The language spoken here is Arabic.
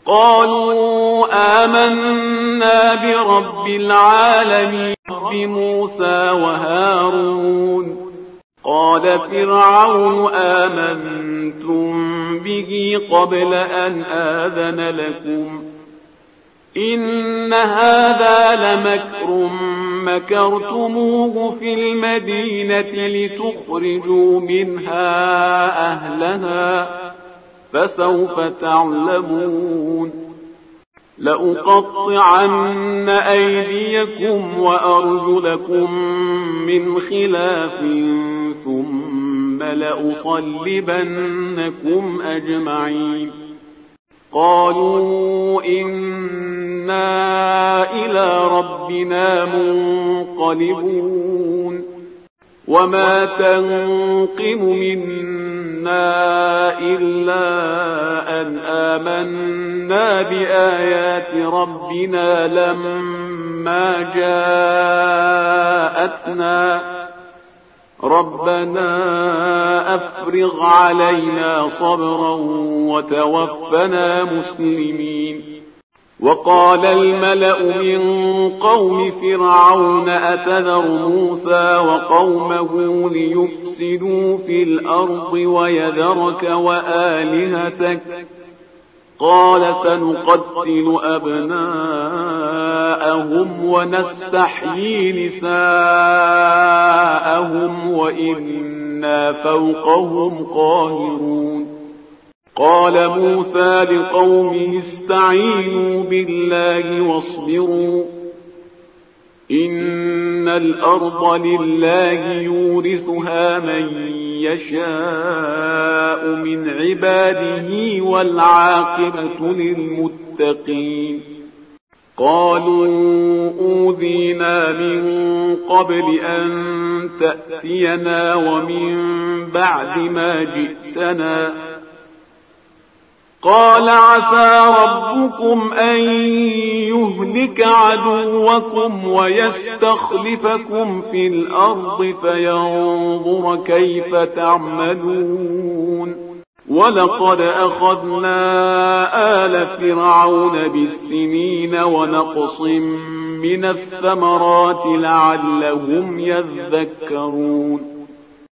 قالوا آمنا برب العالمين رب موسى وهارون. قال فرعون آمنتم به قبل أن آذن لكم إن هذا لمكر مكرتموه في المدينة لتخرجوا منها أهلها فسوف تعلمون. لأقطعن أيديكم وأرجلكم من خلاف ثم لأصلبنكم أجمعين. قالوا إنا إلى ربنا منقلبون. وما تنقم منا إلا أن آمنا بآيات ربنا لما جاءتنا ربنا أفرغ علينا صبرا وتوفنا مسلمين. وقال الملأ من قوم فرعون أتذر موسى وقومه ليفسدوا في الأرض ويذرك وآلهتك قال سنقتل أبناءهم ونستحيي نساءهم وإنا فوقهم قاهرون. قال موسى لقومه استعينوا بالله واصبروا إن الأرض لله يورثها من يشاء من عباده والعاقبة للمتقين. قالوا أوذينا من قبل أن تأتينا ومن بعد ما جئتنا قال عسى ربكم أن يهلك عدوكم ويستخلفكم في الأرض فينظر كيف تعملون. ولقد أخذنا آل فرعون بالسنين ونقص من الثمرات لعلهم يذكرون.